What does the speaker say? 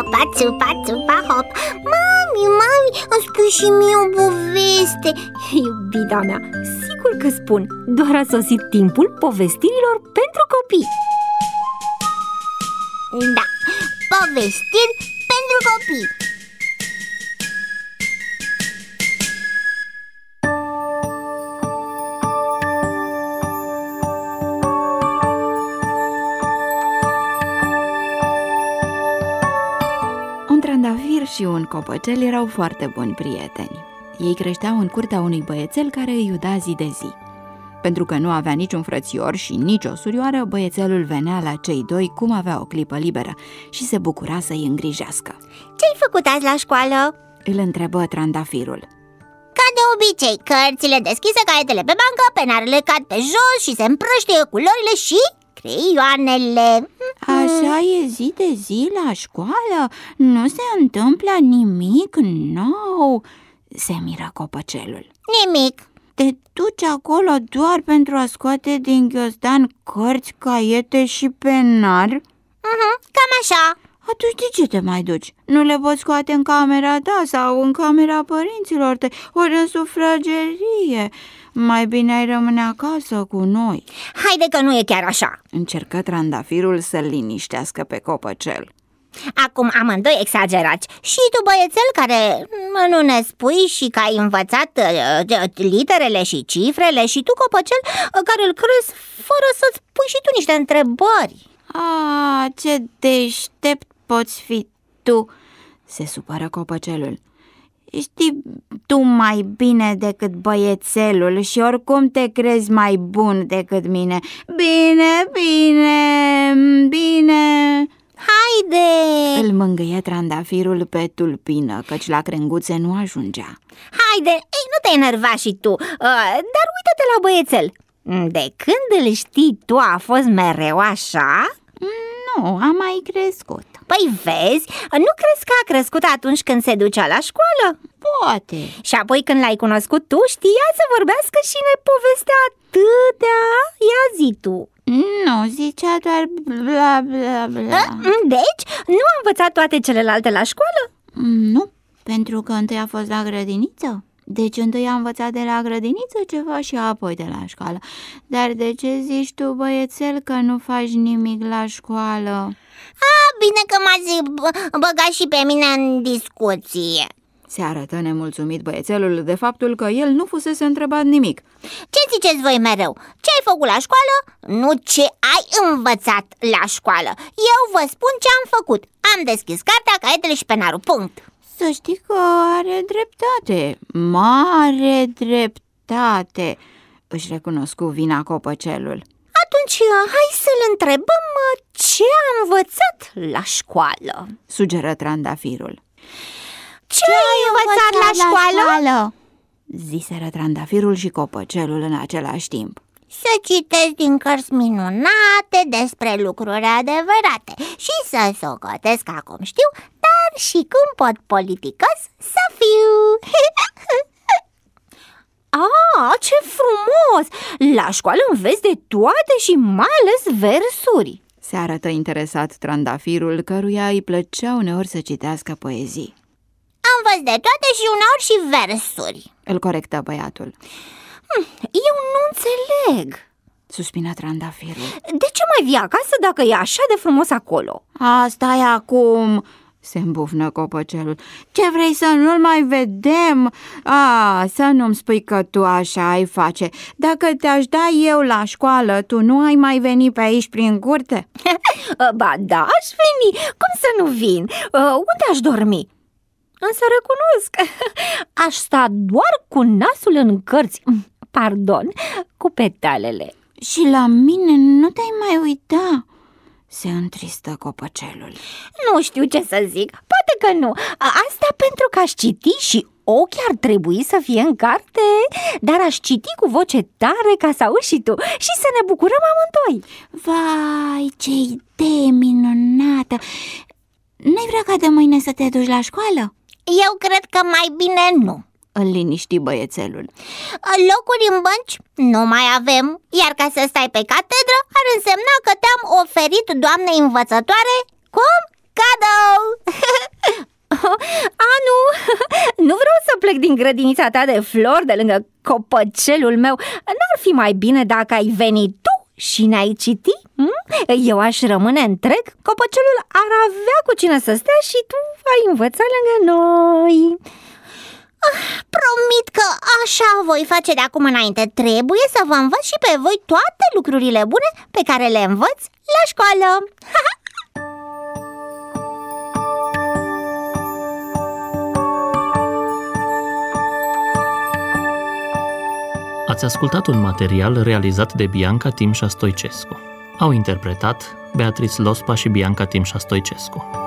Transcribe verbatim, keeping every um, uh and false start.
hopa, țupa, țupa, hop. Mami, mami, îmi spui și mie o poveste. Iubita mea, sigur că spun. Doar a sosit timpul povestirilor pentru copii. Da, povestiri pentru copii. Un trandafir și un copăcel erau foarte buni prieteni. Ei creșteau în curtea unui băiețel care îi iuda zi de zi. Pentru că nu avea niciun frățior și nici o surioară, băiețelul venea la cei doi cum avea o clipă liberă și se bucura să-i îngrijească. Ce-ai făcut azi la școală? Îl întrebă trandafirul. Ca de obicei, cărțile deschise, caietele pe bancă, penarele cad pe jos și se împrăștie culorile și creioanele. Așa e zi de zi la școală? Nu se întâmplă nimic nou? Se miră copăcelul. Nimic. Te duci acolo doar pentru a scoate din ghiozdan cărți, caiete și penar? uh-huh, Cam așa. Atunci de ce te mai duci? Nu le poți scoate în camera ta sau în camera părinților tăi, ori în sufragerie? Mai bine ai rămâne acasă cu noi. Haide că nu e chiar așa. Încercă trandafirul să-l liniștească pe copăcel. Acum amândoi exagerați. Și tu, băiețel, care nu ne spui și că ai învățat uh, literele și cifrele, și tu, copăcel, uh, care îl crezi fără să-ți pui și tu niște întrebări. Ah, ce deștept poți fi tu, se supără copăcelul. Știi tu mai bine decât băiețelul și oricum te crezi mai bun decât mine. Bine, bine, bine. Haide! Îl mângâie trandafirul pe tulpină, căci la crenguțe nu ajungea. Haide, ei, nu te enerva și tu, uh, dar uită-te la băiețel. De când îl știi tu a fost mereu așa? Nu, a mai crescut. Păi vezi, nu crezi că a crescut atunci când se ducea la școală? Poate. Și apoi când l-ai cunoscut tu, știa să vorbească și ne povestea atâtea? Ia zi tu. Nu, zicea doar bla bla bla. Deci, nu a învățat toate celelalte la școală? Nu, pentru că întâi a fost la grădiniță. Deci întâi a învățat de la grădiniță ceva și apoi de la școală. Dar de ce zici tu, băiețel, că nu faci nimic la școală? A, bine că m-ați băgat și pe mine în discuție. Se arătă nemulțumit băiețelul de faptul că el nu fusese întrebat nimic. Ce ziceți voi mereu? Ce ai făcut la școală? Nu ce ai învățat la școală. Eu vă spun ce am făcut. Am deschis cartea, caietele și penarul, punct. Să știi că are dreptate, mare dreptate, își recunoscu vina copăcelul. Atunci hai să-l întrebăm ce a învățat la școală, sugeră trandafirul. Ce, ce ai învățat, învățat la școală? La școală? Ziseră trandafirul și copăcelul în același timp. Să citesc din cărți minunate despre lucruri adevărate și să socotesc acum știu, dar și cum pot politicos să fiu. Ah, ce frumos! La școală înveți de toate și mai ales versuri. Se arătă interesat trandafirul, căruia îi plăcea uneori să citească poezii. Învăț de toate și uneori și versuri, îl corectă băiatul. hm, Eu nu înțeleg, suspină trandafirul. De ce mai vii acasă dacă e așa de frumos acolo? Asta e acum, se îmbufnă copăcelul. Ce vrei, să nu-l mai vedem? A, să nu-mi spui că tu așa ai face. Dacă te-aș da eu la școală, tu nu ai mai veni pe aici prin curte? Ba da, aș veni, cum să nu vin? Unde aș dormi? Însă recunosc, aș sta doar cu nasul în cărți, pardon, cu petalele. Și la mine nu te-ai mai uita? Se întristă copăcelul. Nu știu ce să zic, poate că nu. Asta pentru că aș citi și ochii ar trebui să fie în carte, dar aș citi cu voce tare ca să auzi și tu și să ne bucurăm amândoi. Vai, ce idee minunată! Nu-i vrea ca de mâine să te duci la școală? Eu cred că mai bine nu, îl liniști băiețelul. Locuri în bănci nu mai avem, iar ca să stai pe catedră ar însemna că te-am oferit, doamne învățătoare, cum? cadou! Anu, nu vreau să plec din grădinița ta de flori de lângă copăcelul meu. N-ar fi mai bine dacă ai venit tu și ne-ai citi? Hm? Eu aș rămâne întreg, copăcelul ar avea cu cine să stea și tu ai învăța lângă noi. Promit că așa voi face de acum înainte. Trebuie să vă învăț și pe voi toate lucrurile bune pe care le învăț la școală. Ați ascultat un material realizat de Bianca Timșa Stoicescu. Au interpretat Beatrice Lospa și Bianca Timșa Stoicescu.